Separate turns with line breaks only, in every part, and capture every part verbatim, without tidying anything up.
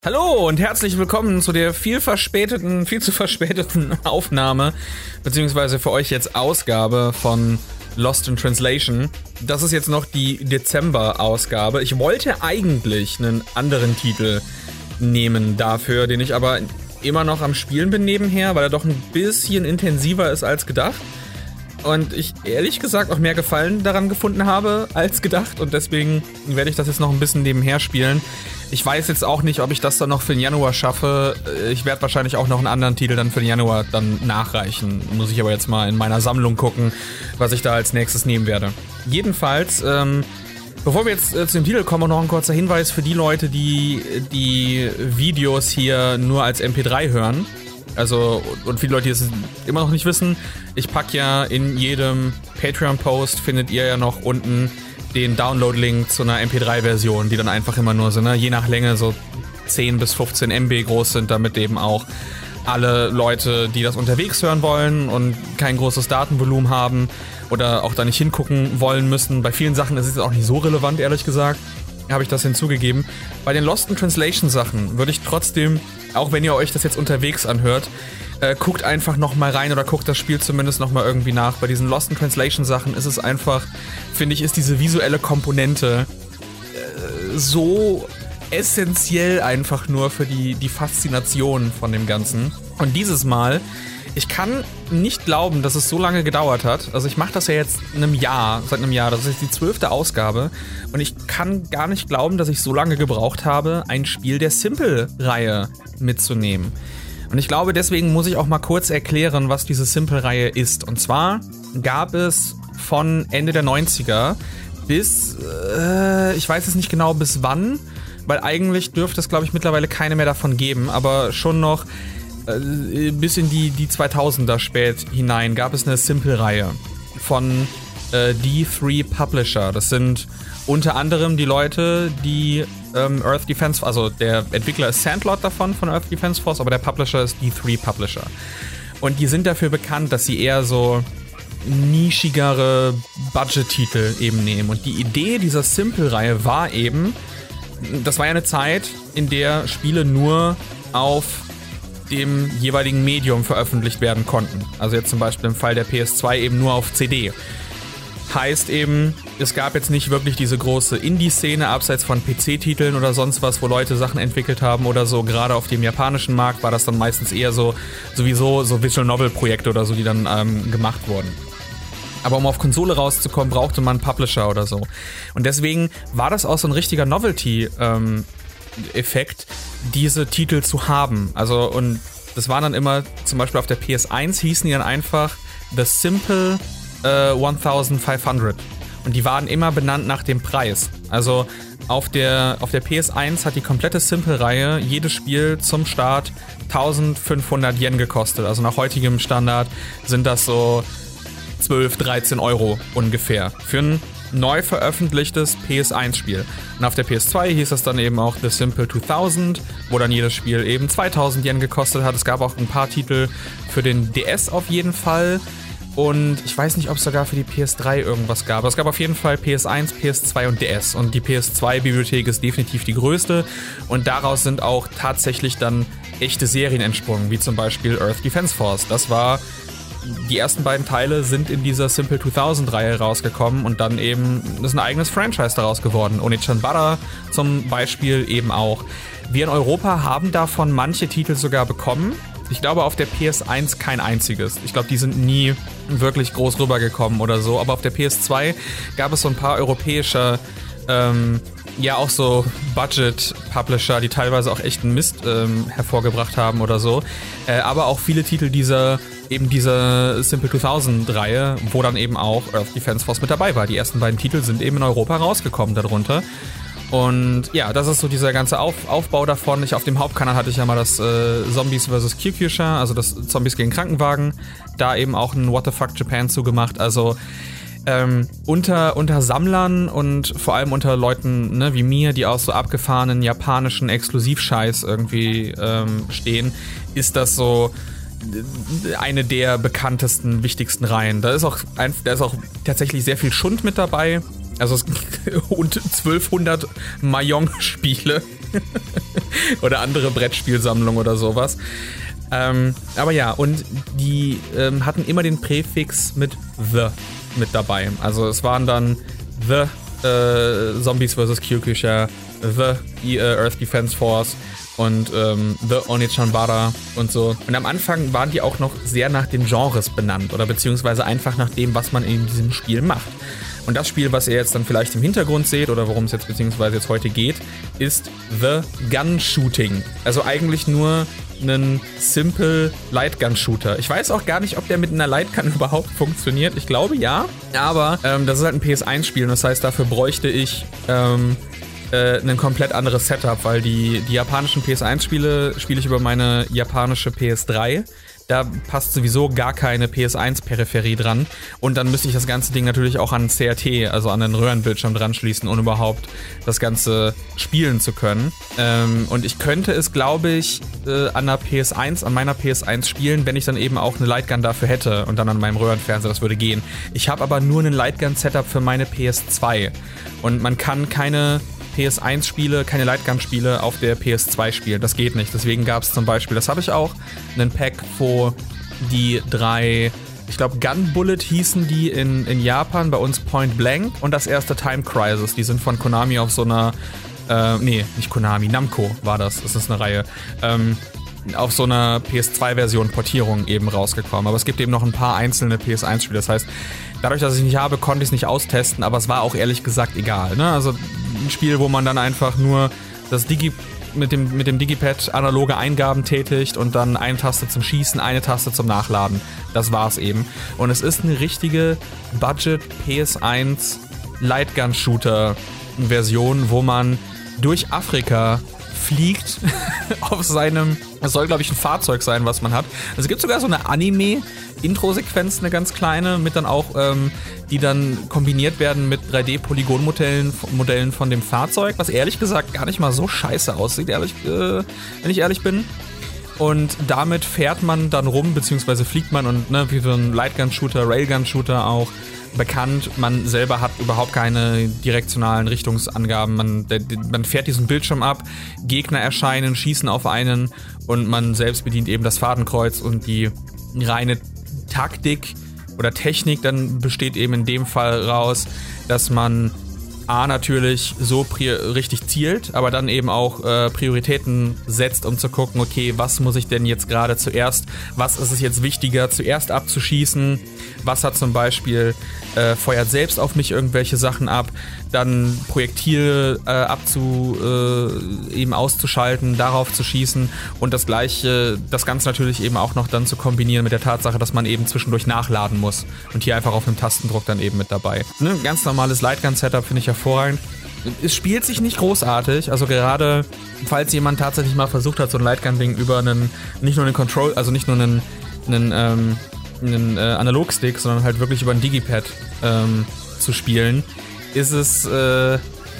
Hallo und herzlich willkommen zu der viel verspäteten, viel zu verspäteten Aufnahme, beziehungsweise für euch jetzt Ausgabe von Lost in Translation. Das ist jetzt noch die Dezember-Ausgabe. Ich wollte eigentlich einen anderen Titel nehmen dafür, den ich aber immer noch am Spielen bin nebenher, weil er doch ein bisschen intensiver ist als gedacht. Und ich ehrlich gesagt auch mehr Gefallen daran gefunden habe als gedacht. Und deswegen werde ich das jetzt noch ein bisschen nebenher spielen. Ich weiß jetzt auch nicht, ob ich das dann noch für den Januar schaffe. Ich werde wahrscheinlich auch noch einen anderen Titel dann für den Januar dann nachreichen. Muss ich aber jetzt mal in meiner Sammlung gucken, was ich da als nächstes nehmen werde. Jedenfalls, ähm, bevor wir jetzt äh, zu dem Titel kommen, noch ein kurzer Hinweis für die Leute, die die Videos hier nur als M P drei hören. Also, und viele Leute, die es immer noch nicht wissen, ich packe ja in jedem Patreon-Post, findet ihr ja noch unten den Download-Link zu einer M P drei Version, die dann einfach immer nur so, ne, je nach Länge so zehn bis fünfzehn Megabyte groß sind, damit eben auch alle Leute, die das unterwegs hören wollen und kein großes Datenvolumen haben oder auch da nicht hingucken wollen müssen. Bei vielen Sachen ist es auch nicht so relevant, ehrlich gesagt, habe ich das hinzugegeben. Bei den Lost in Translation Sachen würde ich trotzdem, auch wenn ihr euch das jetzt unterwegs anhört, äh, guckt einfach nochmal rein oder guckt das Spiel zumindest nochmal irgendwie nach. Bei diesen Lost in Translation Sachen ist es einfach, finde ich, ist diese visuelle Komponente äh, so essentiell einfach nur für die, die Faszination von dem Ganzen. Und dieses Mal, ich kann nicht glauben, dass es so lange gedauert hat. Also ich mache das ja jetzt in einem Jahr, seit einem Jahr. Das ist jetzt die zwölfte Ausgabe. Und ich kann gar nicht glauben, dass ich so lange gebraucht habe, ein Spiel der Simple-Reihe mitzunehmen. Und ich glaube, deswegen muss ich auch mal kurz erklären, was diese Simple-Reihe ist. Und zwar gab es von Ende der neunziger bis, äh, ich weiß es nicht genau bis wann, weil eigentlich dürfte es, glaube ich, mittlerweile keine mehr davon geben, aber schon noch bis in die, die zweitausender spät hinein gab es eine Simple-Reihe von äh, D drei Publisher. Das sind unter anderem die Leute, die ähm, Earth Defense, also der Entwickler ist Sandlot davon, von Earth Defense Force, aber der Publisher ist D drei Publisher. Und die sind dafür bekannt, dass sie eher so nischigere Budget-Titel eben nehmen. Und die Idee dieser Simple-Reihe war eben, das war ja eine Zeit, in der Spiele nur auf dem jeweiligen Medium veröffentlicht werden konnten. Also jetzt zum Beispiel im Fall der P S zwei eben nur auf C D. Heißt eben, es gab jetzt nicht wirklich diese große Indie-Szene, abseits von P C-Titeln oder sonst was, wo Leute Sachen entwickelt haben oder so. Gerade auf dem japanischen Markt war das dann meistens eher so, sowieso so Visual-Novel-Projekte oder so, die dann ähm, gemacht wurden. Aber um auf Konsole rauszukommen, brauchte man einen Publisher oder so. Und deswegen war das auch so ein richtiger Novelty, ähm, Effekt, diese Titel zu haben. Also, und das waren dann immer, zum Beispiel auf der P S eins hießen die dann einfach The Simple äh, fünfhundert. Und die waren immer benannt nach dem Preis. Also auf der, auf der P S eins hat die komplette Simple-Reihe jedes Spiel zum Start eintausendfünfhundert Yen gekostet. Also nach heutigem Standard sind das so zwölf, dreizehn Euro ungefähr. Für ein neu veröffentlichtes P S eins Spiel. Und auf der P S zwei hieß das dann eben auch The Simple zweitausend, wo dann jedes Spiel eben zweitausend Yen gekostet hat. Es gab auch ein paar Titel für den D S auf jeden Fall. Und ich weiß nicht, ob es sogar für die P S drei irgendwas gab. Es gab auf jeden Fall P S eins, P S zwei und D S. Und die P S zwei Bibliothek ist definitiv die größte. Und daraus sind auch tatsächlich dann echte Serien entsprungen, wie zum Beispiel Earth Defense Force. Das war Die ersten beiden Teile sind in dieser Simple zweitausend Reihe rausgekommen und dann eben ist ein eigenes Franchise daraus geworden. Onechanbara zum Beispiel eben auch. Wir in Europa haben davon manche Titel sogar bekommen. Ich glaube auf der P S eins kein einziges. Ich glaube, die sind nie wirklich groß rübergekommen oder so. Aber auf der P S zwei gab es so ein paar europäische, ähm, ja auch so Budget-Publisher, die teilweise auch echten Mist ähm, hervorgebracht haben oder so. Äh, aber auch viele Titel dieser eben diese Simple zweitausend Reihe, wo dann eben auch Earth Defense Force mit dabei war. Die ersten beiden Titel sind eben in Europa rausgekommen darunter. Und ja, das ist so dieser ganze Auf, Aufbau davon. Ich, auf dem Hauptkanal hatte ich ja mal das äh, Zombies versus. Kyukyusha, also das Zombies gegen Krankenwagen. Da eben auch ein What the Fuck Japan zugemacht. Also ähm, unter, unter Sammlern und vor allem unter Leuten, ne, wie mir, die aus so abgefahrenen japanischen Exklusivscheiß irgendwie ähm, stehen, ist das so eine der bekanntesten, wichtigsten Reihen. Da ist auch, ein, da ist auch tatsächlich sehr viel Schund mit dabei. Also es, und zwölfhundert Mahjong-Spiele oder andere Brettspielsammlungen oder sowas. Ähm, aber ja, und die ähm, hatten immer den Präfix mit The mit dabei. Also es waren dann The äh, Zombies versus. Kyokusha, The äh, Earth Defense Force und ähm, The Onechanbara und so. Und am Anfang waren die auch noch sehr nach den Genres benannt oder beziehungsweise einfach nach dem, was man in diesem Spiel macht. Und das Spiel, was ihr jetzt dann vielleicht im Hintergrund seht oder worum es jetzt beziehungsweise jetzt heute geht, ist The Gun Shooting. Also eigentlich nur einen simple Lightgun-Shooter. Ich weiß auch gar nicht, ob der mit einer Lightgun überhaupt funktioniert. Ich glaube ja, aber ähm, das ist halt ein P S eins Spiel und das heißt, dafür bräuchte ich ähm, äh, ein komplett anderes Setup, weil die, die japanischen P S eins Spiele spiele ich über meine japanische P S drei. Da passt sowieso gar keine P S eins Peripherie dran. Und dann müsste ich das ganze Ding natürlich auch an C R T, also an den Röhrenbildschirm dran schließen, um überhaupt das Ganze spielen zu können. Ähm, und ich könnte es, glaube ich, äh, an der P S eins, an meiner P S eins spielen, wenn ich dann eben auch eine Lightgun dafür hätte und dann an meinem Röhrenfernseher, das würde gehen. Ich habe aber nur ein Lightgun-Setup für meine P S zwei. Und man kann keine P S eins Spiele, keine Lightgun-Spiele auf der P S zwei spielen. Das geht nicht. Deswegen gab es zum Beispiel, das habe ich auch, einen Pack, wo die drei, ich glaube Gun Bullet hießen die in, in Japan, bei uns Point Blank und das erste Time Crisis. Die sind von Konami auf so einer, äh, nee, nicht Konami, Namco war das, das ist eine Reihe, ähm, auf so einer P S zwei Version Portierung eben rausgekommen. Aber es gibt eben noch ein paar einzelne P S eins Spiele. Das heißt, dadurch, dass ich nicht habe, konnte ich es nicht austesten, aber es war auch ehrlich gesagt egal. Ne? Also ein Spiel, wo man dann einfach nur das Digi mit dem, mit dem Digipad analoge Eingaben tätigt und dann eine Taste zum Schießen, eine Taste zum Nachladen. Das war's eben. Und es ist eine richtige Budget P S eins Lightgun-Shooter-Version, wo man durch Afrika fliegt auf seinem, das soll glaube ich ein Fahrzeug sein, was man hat. Also es gibt sogar so eine Anime-Intro-Sequenz, eine ganz kleine, mit dann auch, ähm, die dann kombiniert werden mit drei D-Polygon-Modellen Modellen von dem Fahrzeug, was ehrlich gesagt gar nicht mal so scheiße aussieht, ehrlich, äh, wenn ich ehrlich bin. Und damit fährt man dann rum, beziehungsweise fliegt man und ne, wie so ein Lightgun-Shooter, Railgun-Shooter auch bekannt. Man selber hat überhaupt keine direktionalen Richtungsangaben. Man, der, man fährt diesen Bildschirm ab, Gegner erscheinen, schießen auf einen und man selbst bedient eben das Fadenkreuz und die reine Taktik oder Technik dann besteht eben in dem Fall raus, dass man A, natürlich so pri- richtig zielt, aber dann eben auch äh, Prioritäten setzt, um zu gucken, okay, was muss ich denn jetzt gerade zuerst, was ist es jetzt wichtiger, zuerst abzuschießen, was hat zum Beispiel, äh, feuert selbst auf mich irgendwelche Sachen ab, dann Projektile äh, abzu, äh, eben auszuschalten, darauf zu schießen und das gleiche, das Ganze natürlich eben auch noch dann zu kombinieren mit der Tatsache, dass man eben zwischendurch nachladen muss und hier einfach auf einem Tastendruck dann eben mit dabei. Ne, ganz normales Lightgun-Setup finde ich hervorragend. Es spielt sich nicht großartig, also gerade falls jemand tatsächlich mal versucht hat, so ein Lightgun-Ding über einen, nicht nur einen Control, also nicht nur einen, einen, ähm, einen äh, Analogstick, sondern halt wirklich über ein Digipad ähm, zu spielen, ist es äh,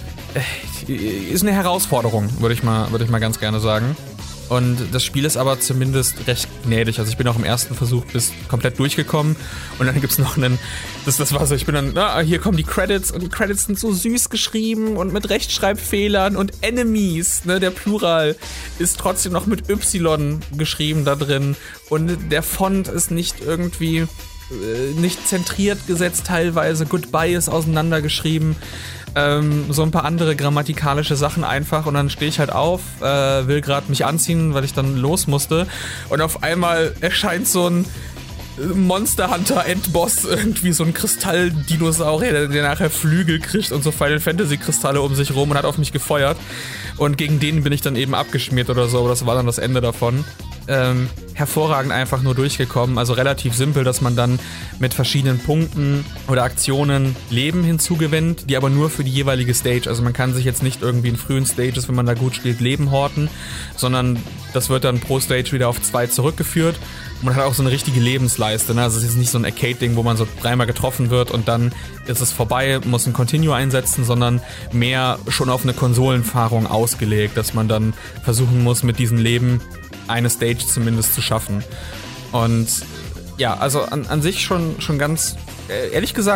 ist eine Herausforderung, würde ich mal, würde ich mal ganz gerne sagen. Und das Spiel ist aber zumindest recht gnädig. Also ich bin auch im ersten Versuch bis komplett durchgekommen. Und dann gibt's noch einen, das, das war so, ich bin dann, ah, hier kommen die Credits und die Credits sind so süß geschrieben und mit Rechtschreibfehlern und Enemies, ne, der Plural ist trotzdem noch mit Y geschrieben da drin. Und der Font ist nicht irgendwie, äh, nicht zentriert gesetzt teilweise. Goodbye ist auseinandergeschrieben. Ähm, so ein paar andere grammatikalische Sachen einfach und dann stehe ich halt auf, äh, will gerade mich anziehen, weil ich dann los musste und auf einmal erscheint so ein Monster Hunter Endboss, irgendwie so ein Kristalldinosaurier, der, der nachher Flügel kriegt und so Final Fantasy Kristalle um sich rum und hat auf mich gefeuert und gegen den bin ich dann eben abgeschmiert oder so, aber das war dann das Ende davon. Ähm, hervorragend einfach nur durchgekommen, also relativ simpel, dass man dann mit verschiedenen Punkten oder Aktionen Leben hinzugewinnt, die aber nur für die jeweilige Stage, also man kann sich jetzt nicht irgendwie in frühen Stages, wenn man da gut spielt, Leben horten, sondern das wird dann pro Stage wieder auf zwei zurückgeführt und man hat auch so eine richtige Lebensleiste, ne? Also es ist nicht so ein Arcade-Ding, wo man so dreimal getroffen wird und dann ist es vorbei, muss ein Continue einsetzen, sondern mehr schon auf eine Konsolenfahrung ausgelegt, dass man dann versuchen muss, mit diesem Leben eine Stage zumindest zu schaffen. Und ja, also an, an sich schon, schon ganz, äh, ehrlich gesagt,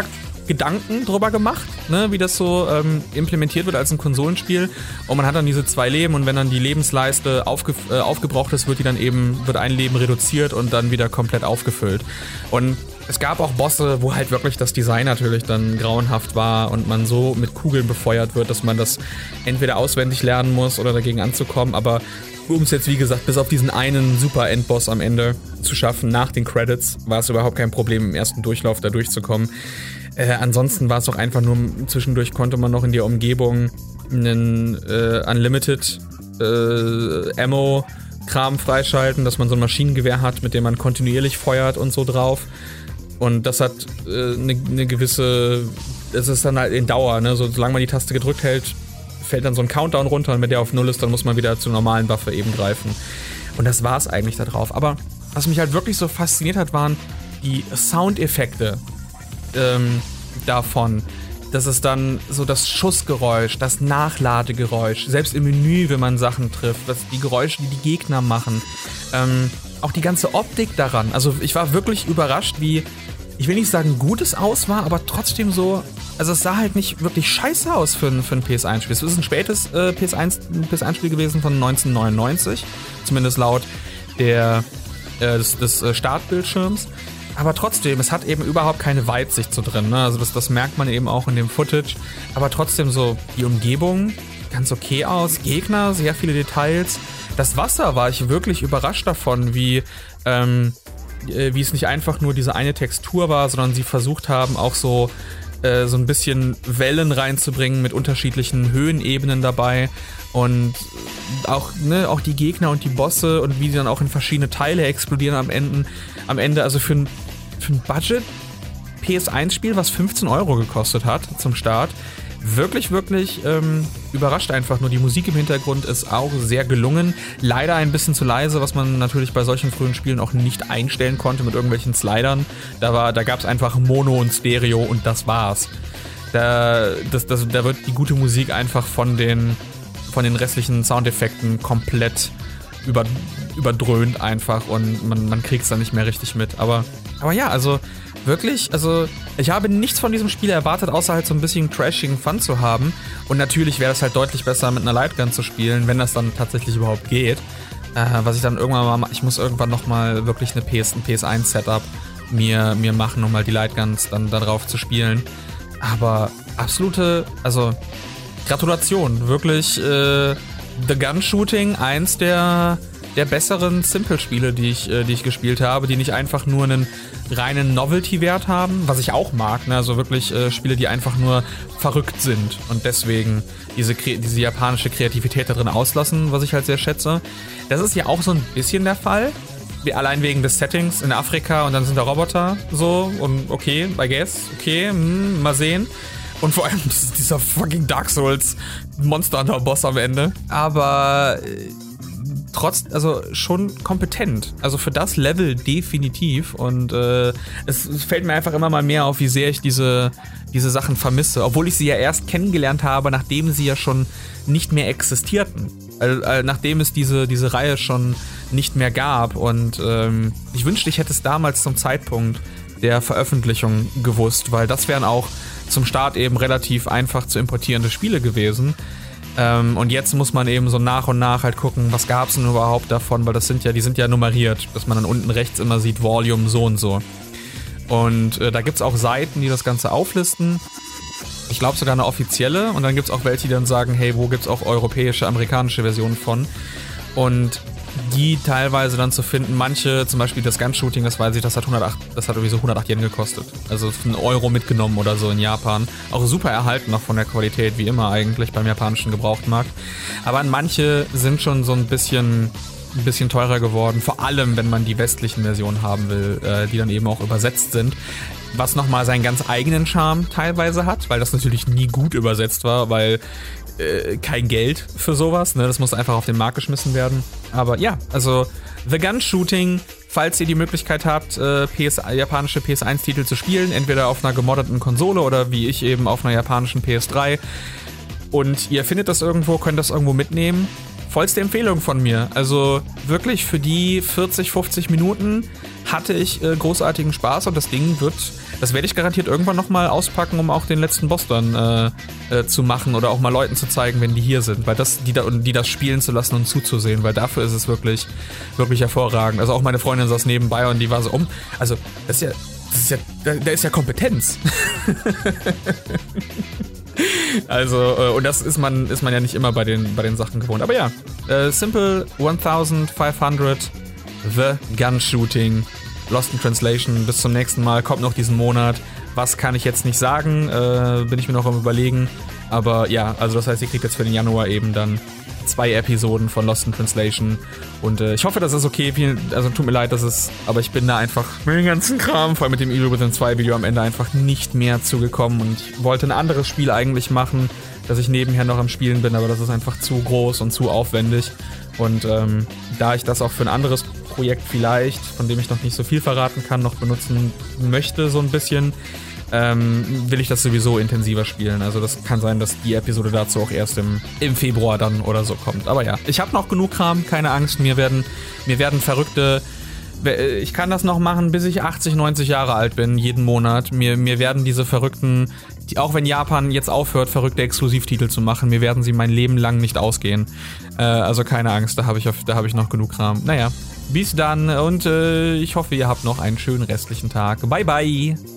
Gedanken drüber gemacht, ne, wie das so ähm, implementiert wird als ein Konsolenspiel. Und man hat dann diese zwei Leben und wenn dann die Lebensleiste aufge, äh, aufgebraucht ist, wird die dann eben, wird ein Leben reduziert und dann wieder komplett aufgefüllt. Und es gab auch Bosse, wo halt wirklich das Design natürlich dann grauenhaft war und man so mit Kugeln befeuert wird, dass man das entweder auswendig lernen muss oder dagegen anzukommen. Aber um es jetzt, wie gesagt, bis auf diesen einen super Endboss am Ende zu schaffen, nach den Credits, war es überhaupt kein Problem, im ersten Durchlauf da durchzukommen. Äh, ansonsten war es auch einfach nur, zwischendurch konnte man noch in der Umgebung einen äh, Unlimited äh, Ammo-Kram freischalten, dass man so ein Maschinengewehr hat, mit dem man kontinuierlich feuert und so drauf. Und das hat eine äh, ne gewisse, es ist dann halt in Dauer, ne? So, solange man die Taste gedrückt hält, fällt dann so ein Countdown runter und wenn der auf Null ist, dann muss man wieder zur normalen Waffe eben greifen. Und das war's eigentlich da drauf. Aber was mich halt wirklich so fasziniert hat, waren die Soundeffekte ähm, davon. Das ist dann so das Schussgeräusch, das Nachladegeräusch, selbst im Menü, wenn man Sachen trifft, das, die Geräusche, die die Gegner machen. Ähm, auch die ganze Optik daran. Also ich war wirklich überrascht, wie, ich will nicht sagen gut es aus war, aber trotzdem so, also es sah halt nicht wirklich scheiße aus für ein, für ein P S eins Spiel. Es ist ein spätes äh, P S eins Spiel gewesen von neunzehnhundertneunundneunzig, zumindest laut der, äh, des, des äh, Startbildschirms. Aber trotzdem, es hat eben überhaupt keine Weitsicht so drin, ne? Also das, das merkt man eben auch in dem Footage. Aber trotzdem so, die Umgebung ganz okay aus, Gegner, sehr viele Details. Das Wasser war ich wirklich überrascht davon, wie, ähm, wie es nicht einfach nur diese eine Textur war, sondern sie versucht haben, auch so, äh, so ein bisschen Wellen reinzubringen mit unterschiedlichen Höhenebenen dabei. Und auch, ne, auch die Gegner und die Bosse und wie die dann auch in verschiedene Teile explodieren am Ende. Am Ende, also für ein, für ein Budget P S eins Spiel, was fünfzehn Euro gekostet hat zum Start, wirklich, wirklich ähm, überrascht einfach. Nur die Musik im Hintergrund ist auch sehr gelungen. Leider ein bisschen zu leise, was man natürlich bei solchen frühen Spielen auch nicht einstellen konnte mit irgendwelchen Slidern. Da, war, da gab es einfach Mono und Stereo und das war's. Da, das, das, da wird die gute Musik einfach von den von den restlichen Soundeffekten komplett über, überdröhnt einfach und man, man kriegt es dann nicht mehr richtig mit. Aber, aber ja, also wirklich, also ich habe nichts von diesem Spiel erwartet, außer halt so ein bisschen trashigen Fun zu haben. Und natürlich wäre es halt deutlich besser, mit einer Lightgun zu spielen, wenn das dann tatsächlich überhaupt geht. Äh, was ich dann irgendwann mal, ich muss irgendwann nochmal wirklich eine P S, ein P S eins Setup mir, mir machen, um mal die Lightguns dann da drauf zu spielen. Aber absolute, also Gratulation, wirklich äh, The Gun Shooting, eins der, der besseren Simple-Spiele, die ich, äh, die ich gespielt habe, die nicht einfach nur einen reinen Novelty-Wert haben, was ich auch mag, ne? Also wirklich äh, Spiele, die einfach nur verrückt sind und deswegen diese, diese japanische Kreativität da drin auslassen, was ich halt sehr schätze. Das ist ja auch so ein bisschen der Fall, wie, allein wegen des Settings in Afrika und dann sind da Roboter so und okay, I guess, okay, hm, mal sehen. Und vor allem dieser fucking Dark Souls Monster Hunter Boss am Ende. Aber äh, trotz, also schon kompetent. Also für das Level definitiv. Und äh, es, es fällt mir einfach immer mal mehr auf, wie sehr ich diese, diese Sachen vermisse. Obwohl ich sie ja erst kennengelernt habe, nachdem sie ja schon nicht mehr existierten. Also, äh, nachdem es diese, diese Reihe schon nicht mehr gab. Und ähm, ich wünschte, ich hätte es damals zum Zeitpunkt der Veröffentlichung gewusst, weil das wären auch zum Start eben relativ einfach zu importierende Spiele gewesen. Ähm, und jetzt muss man eben so nach und nach halt gucken, was gab es denn überhaupt davon, weil das sind ja, die sind ja nummeriert, dass man dann unten rechts immer sieht, Volume so und so. Und äh, da gibt es auch Seiten, die das Ganze auflisten. Ich glaube sogar eine offizielle. Und dann gibt es auch welche, die dann sagen, hey, wo gibt es auch europäische, amerikanische Versionen von? Und die teilweise dann zu finden, manche, zum Beispiel das Gun-Shooting, das weiß ich, das hat hundertacht, das hat irgendwie so hundertacht Yen gekostet. Also einen Euro mitgenommen oder so in Japan. Auch super erhalten noch von der Qualität, wie immer eigentlich beim japanischen Gebrauchtmarkt. Aber manche sind schon so ein bisschen, ein bisschen teurer geworden, vor allem wenn man die westlichen Versionen haben will, äh, die dann eben auch übersetzt sind. Was nochmal seinen ganz eigenen Charme teilweise hat, weil das natürlich nie gut übersetzt war, weil äh, kein Geld für sowas, ne? Das muss einfach auf den Markt geschmissen werden. Aber ja, also The Gun Shooting, falls ihr die Möglichkeit habt, äh, P S, japanische P S eins Titel zu spielen, entweder auf einer gemoddeten Konsole oder wie ich eben auf einer japanischen P S drei und ihr findet das irgendwo, könnt das irgendwo mitnehmen, vollste Empfehlung von mir. Also wirklich für die vierzig, fünfzig Minuten hatte ich äh, großartigen Spaß und das Ding wird, das werde ich garantiert irgendwann nochmal auspacken, um auch den letzten Boss dann äh, äh, zu machen oder auch mal Leuten zu zeigen, wenn die hier sind, weil das, die, da, die das spielen zu lassen und zuzusehen, weil dafür ist es wirklich, wirklich hervorragend. Also auch meine Freundin saß nebenbei und die war so um, also das ist ja, das ist ja, da, da ist ja Kompetenz. Also, äh, und das ist man, ist man ja nicht immer bei den, bei den Sachen gewohnt. Aber ja, äh, Simple fünfhundert, The Gun Shooting, Lost in Translation. Bis zum nächsten Mal, kommt noch diesen Monat. Was kann ich jetzt nicht sagen, äh, bin ich mir noch am Überlegen. Aber ja, also das heißt, ihr kriegt jetzt für den Januar eben dann zwei Episoden von Lost in Translation. Und äh, ich hoffe, das ist okay. Viel, also tut mir leid, dass es, aber ich bin da einfach mit dem ganzen Kram, vor allem mit dem Evil Within zwei Video am Ende einfach nicht mehr zugekommen. Und ich wollte ein anderes Spiel eigentlich machen, dass ich nebenher noch am Spielen bin, aber das ist einfach zu groß und zu aufwendig. Und ähm, da ich das auch für ein anderes Projekt vielleicht, von dem ich noch nicht so viel verraten kann, noch benutzen möchte so ein bisschen, Ähm, will ich das sowieso intensiver spielen. Also das kann sein, dass die Episode dazu auch erst im, im Februar dann oder so kommt. Aber ja, ich habe noch genug Kram, keine Angst. Mir werden, mir werden verrückte... Ich kann das noch machen, bis ich achtzig, neunzig Jahre alt bin, jeden Monat. Mir, mir werden diese verrückten, die, auch wenn Japan jetzt aufhört, verrückte Exklusivtitel zu machen, mir werden sie mein Leben lang nicht ausgehen. Äh, also keine Angst, da habe ich, da hab ich noch genug Kram. Naja, bis dann und äh, ich hoffe, ihr habt noch einen schönen restlichen Tag. Bye, bye!